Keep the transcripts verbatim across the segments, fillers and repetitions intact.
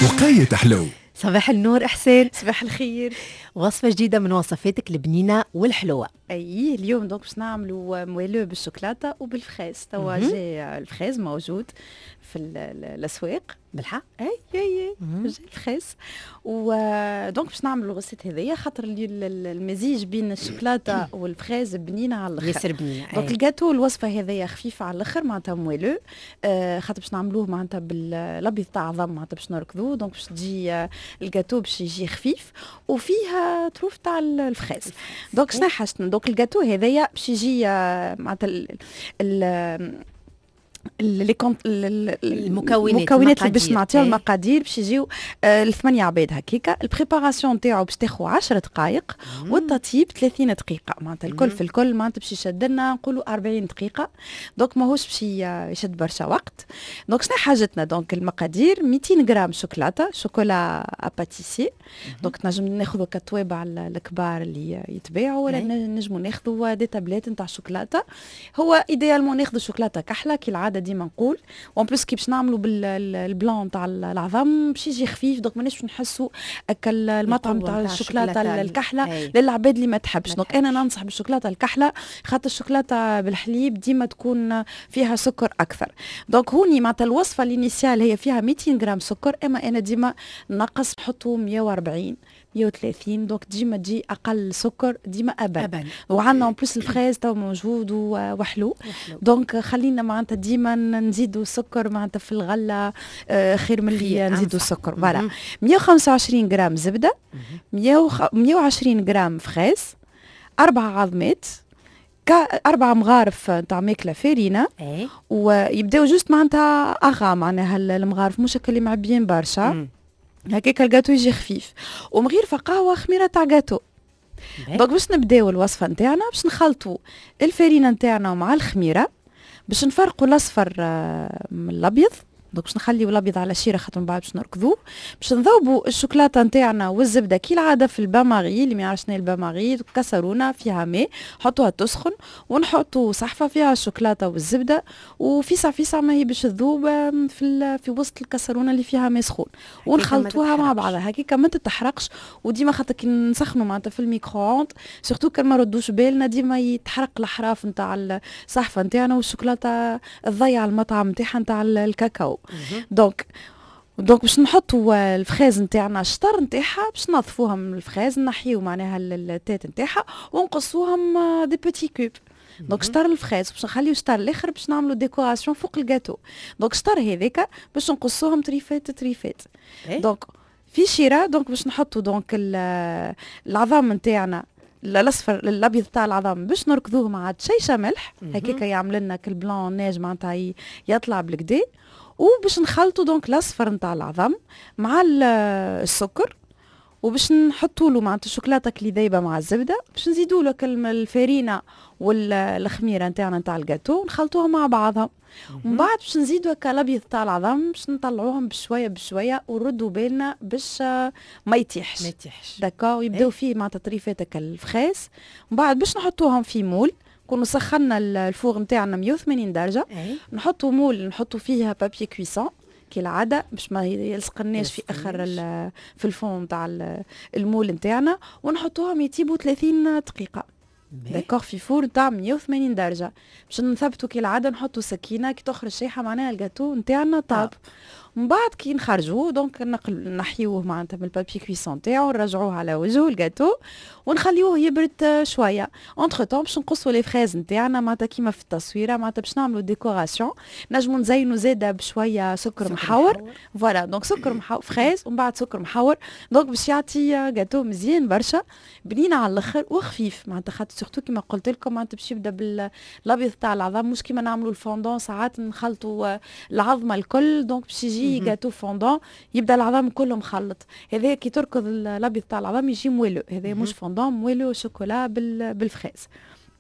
وقاية حلو. صباح النور إحسان. صباح الخير. وصفة جديدة من وصفاتك البنينة والحلوة. اي اليوم دونك باش نعملوا موالو بالشوكولاته وبالفخاز. توا جاي الفخاز موجود في الاسواق بالحق. اي اي جاي الفخاز ودونك باش نعملوا الغسيت هذيا خاطر المزيج بين الشوكولاته والفخاز بنينه على الاخر، ياسر بنينه. دونك الجاتو الوصفه هذيا خفيفه على الاخر معناتها موالو، آه خاطر باش نعملوه معناتها بالابيض تاع عظم معناتها باش نركضوه، دونك باش تجي الجاتو باش يجي خفيف وفيها تروف تاع الفخاز. دونك شنو حاجتنا؟ دونك الجاتو هذايا باش يجي معناتها المكونات المكونات اللي باش نعطيو المقادير باش يجيو آه الثمانية عباد هكاكا. البريباراسيون نتاعو باش تاخذ عشر دقائق والتطيب ثلاثين دقيقة معناتها الكل في الكل معناتها باش يشد لنا نقولوا أربعين دقيقة، دونك ماهوش باش يشد برشا وقت. دونك شنو حاجتنا؟ دونك المقادير مئتين غرام شوكولاتة شوكولا اباتيسي، دونك تنجم ناخذوا كتوابع الكبار اللي يتباعوا ولا نجموا ناخذوا دي تابلات نتاع شوكولاتة. هو ايديالمون ناخذوا شوكولاتة كحلة كي العادة ديما نقول، وان بلوس كي باش نعملوا بالبلان تاع العظم باش يجي خفيف، دونك ماناش باش نحسوا هكا المطعم تاع الشوكولاته الكحله للعباد اللي ما تحبش. دونك انا ننصح بالشوكولاته الكحله خاطر الشوكولاته بالحليب ديما تكون فيها سكر اكثر. دونك هوني معناتها الوصفه الانيسيال هي فيها مئتين غرام سكر، اما انا ديما نقص نحطوا مئة وأربعين مئة وثلاثين، دونك ديما تجي اقل سكر ديما ابن, أبن. وعندنا اون بلوس الفريز تو موجود وحلو، دونك خلينا معناتها ديما نزيدوا السكر معناتها في الغله آه خير من اللي نزيدوا السكر. فوالا مئة وخمسة وعشرين غرام زبده، مئة وعشرين غرام فريز، اربع عظمات، أربع مغارف نتاع ماكله فارينه، أي. ويبداو جوست معناتها اغا معناها المغارف مش اللي معبيين برشا هكاك الجاتو يجي خفيف، ومغير قهوه خميره تاع جاتو. دونك باش نبداو الوصفه نتاعنا باش نخلطوا الفارينه نتاعنا مع الخميره باش نفرقوا الاصفر من الابيض، دونك باش نخليو الابيض على شيره خاطر من بعد باش نركضوه. باش نذوبوا الشوكولاته نتاعنا والزبده كي العاده في الباماغي، اللي ما يعرفش شنو الباماغي كسرونا فيها ماء حطوها تسخن ونحطوا صحفه فيها الشوكولاته والزبده وفيسع فيسع ما هي باش تذوب في في وسط الكسرونه اللي فيها ماء سخون ونخلطوها مع بعضها هكاك ما تتحرقش. وديما خاطر كي نسخنوا معناتها في الميكرووند سورتو كان ما ردوش بالنا ديما يتحرق الاحراف نتاع الصحفه نتاعنا والشوكولاته تضيع المطعم نتاعها نتاع الكاكاو. دونك دونك باش نحطوا الفخاز نتاعنا الشطر نتاعها باش نظفوها من الفخاز نحيو معناها التات نتاعها ونقصوهم دي بوتي كوب. دونك شطر الفخاز باش نخليو شطر الاخر باش نعملوا ديكوراسيون فوق الجاتو. دونك شطر هذاك باش نقصوهم تريفات تريفات. دونك في شيره دونك باش نحطوا دونك العظام نتاعنا الاصفر الابيض تاع العظام باش نركضوه مع شيشه ملح هكاك يعمل لنا كالبلان ناج معناتها يطلع بالكدا، وباش نخلطوا دونك الاصفر نتاع العظم مع السكر وباش نحطوا له معناتها الشوكولاته اللي ذايبه مع الزبده باش نزيدوا له الفارينه والخميره نتاعنا نتاع الجاتو ونخلطوها مع بعضها. ومن بعد باش نزيدوا هكا الابيض تاع العظم باش نطلعوهم بشويه بشويه ونردوا بالنا باش ما يطيحش ما يطيحش داكا، ويبداو فيه معناتها طريفات هكا الفخاس. ومن بعد باش نحطوهم في مول كنا سخنا الفور نتاعنا مئة وثمانين درجه، نحطوا مول نحطوا فيها بابي كويسون كالعاده باش ما يلصقناش في اخر في الفون تاع المول نتاعنا، ونحطوهم يطيبوا ثلاثين دقيقه داكور في فور تاع مئة وثمانين درجه باش نثبتوا كالعاده نحطوا سكينه كي تخرج شيحه معناها الجاتو نتاعنا طاب. من بعد كي نخرجوه دونك نقل نحيوه معناتها من البابي كويسون تاعو نرجعوه على وجهه الجاتو ونخليوه يبرد شويه. اونتر طون باش نقصوا لي فريز نتاعنا معناتها كيما في التصويره معناتها باش نعملوا ديكوراسيون نجموا نزينوا زاده بشويه سكر, سكر محور. فوالا دونك سكر محور فريز ومن بعد سكر محور دونك باش يعطي جاتو مزيان برشا بنين على الاخر وخفيف معناتها خاطر سورتو كيما قلت لكم معناتها باش يبدا بالابيض تاع العظم مش كيما نعملوا الفوندون ساعات نخلطوا العظمه الكل دونك باش يجي جاتو فوندون يبدا العظام كله مخلط. هذا كي تركض الابيض تاع العظام يجي موالو، هذا مش فوندون موالو شوكولا بالفخاز.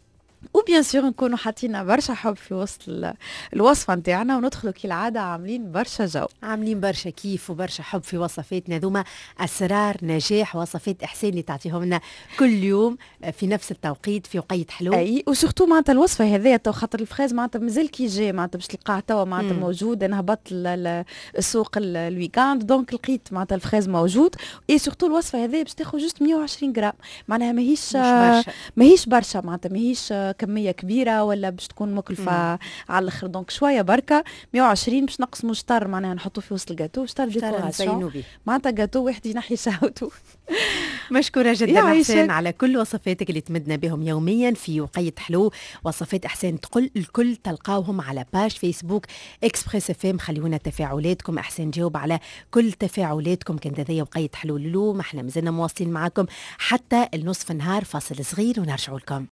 وبيان سور نكونوا حاطين برشا حب في وسط ال- الوصفه نتاعنا، وندخلوا كالعاده عاملين برشا جو. عاملين برشا كيف وبرشا حب في وصفاتنا ذوما، اسرار نجاح وصفات احسان اللي تعطيهم لنا كل يوم في نفس التوقيت في وقيت حلو. اي وسورتو معناتها الوصفه هذيا تو خاطر الفخاز معناتها مازال كي جاي معناتها باش تلقاه توا معناتها مم. موجود. انا هبطت ال- ال- السوق ال- الويكاند دونك لقيت معناتها الفخاز موجود. اي سورتو الوصفه هذيا باش تاخذ جوست مية وعشرين غرام، معناها ماهيش مش برشا. ماهيش برشا معناتها ماهيش كميه كبيره ولا باش تكون مكلفه مم. على الاخر. دونك شويه بركه مية وعشرين باش نقسموا شطر معناها نحطوه في وسط الجاتو، شطر ترى ديكوراسيون نزينوا به. معناتها جاتو واحد ينحي شهوته. مشكورة جدا يعيشك. أحسان على كل وصفاتك اللي تمدنا بهم يوميا في وقيت حلو. وصفات أحسان تقل الكل تلقاوهم على باج فيسبوك إكسبريس اف ام. خليونا تفاعلاتكم، أحسان جاوب على كل تفاعلاتكم. كانت هذيا وقيت حلو للو، ما احنا مازلنا مواصلين معاكم حتى النصف نهار. فاصل صغير ونرجعوا لكم.